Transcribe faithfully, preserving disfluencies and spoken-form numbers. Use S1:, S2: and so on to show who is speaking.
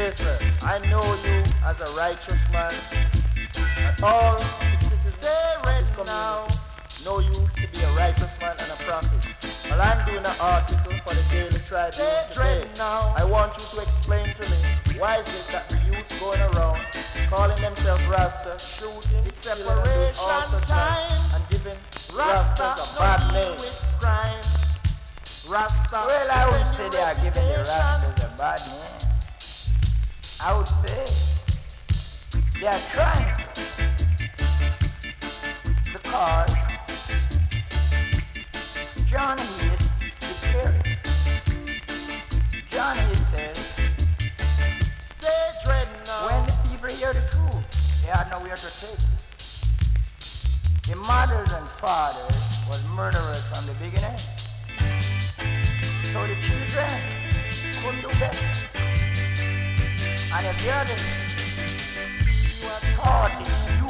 S1: Listen, I know you as a righteous man, and all the citizens of this community know you to be a righteous man and a prophet. Well, I'm doing an article for the Daily Tribune today. Now. I want you to explain to me, why is it that the youths going around calling themselves Rasta, shooting, it's separation time, and giving Rasta a bad name? Crime. Rasta.
S2: Well, I would say they are giving the Rastas a bad name. I would say they are trying to. Because John Heath declared it. John Heath says,
S1: stay dread now.
S2: When the people hear the truth, they had nowhere to take it. The mothers and fathers was murderers from the beginning. So the children couldn't do better. And if the others taught it,